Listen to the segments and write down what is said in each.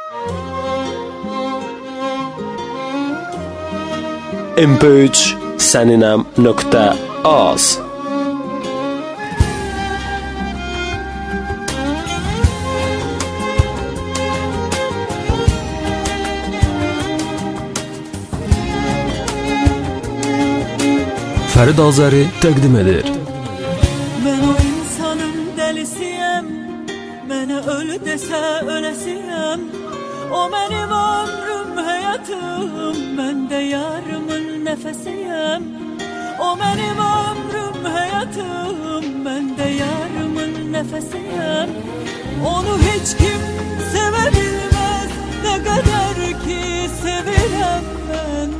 mp3 saninam.az Ferid Azari təqdim edir. Ben o insanın delisiyim, beni ölü dese ölesiyim. O benim ömrüm, hayatım, ben de yarımın nefesiyim. O benim ömrüm, hayatım, ben de yarımın nefesiyim. Onu hiç kim sevebilmez, ne kadar ki sevilem ben.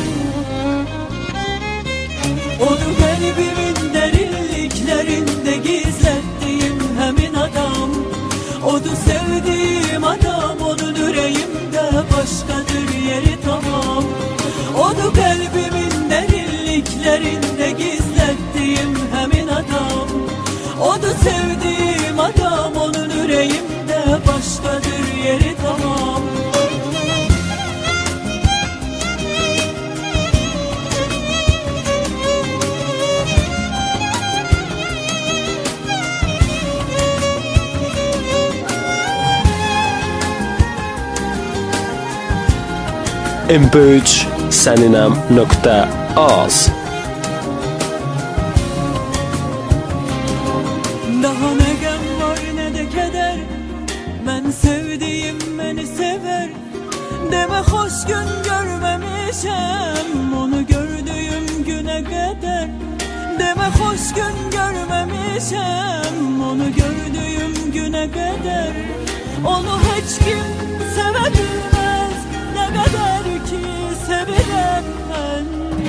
Onu kalbimin derinliklerinde gizlettiğim hemin adam. Onu sevdiğim adam, onun yüreğimde başkadır yeri tamam. Onu kalbimin derinliklerinde gizlettiğim hemin adam. Onu sevdiğim adam, onun yüreğimde başkadır yeri tamam. mp3 saninam.az Daha ne gem var ne de keder, ben sevdiğim beni sever. Deme hoş gün görmemişim, onu gördüğüm güne kadar. Deme hoş gün görmemişim, onu gördüğüm güne kadar. Onu hiç kim sevebilmez, ne kadar ki sevilem ben.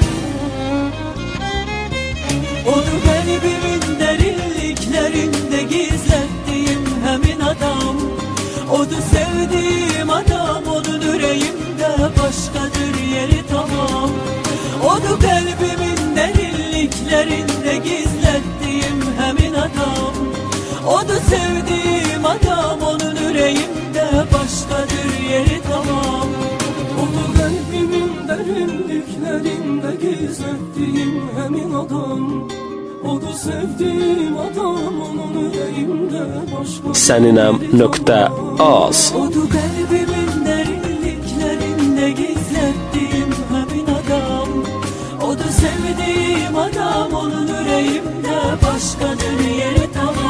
Onu kalbimin derinliklerinde gizlettiğim hemin adam. Onu sevdiğim adam, onun yüreğimde başkadır yeri tamam. Onu kalbimin derinliklerinde gizlettiğim hemin adam. Onu sevdiğim adam, onun yüreğimde başkadır yeri tamam. Onu kalbimin derinliklerinde gizlettiğim hemin adam. Onu sevdiğim adam, onun yüreğimde başka. saninam.az Onu kalbimin derinliklerinde gizlettiğim hemin adam. Onu sevdiğim adam, onun yüreğimde başkadır yeri tamam.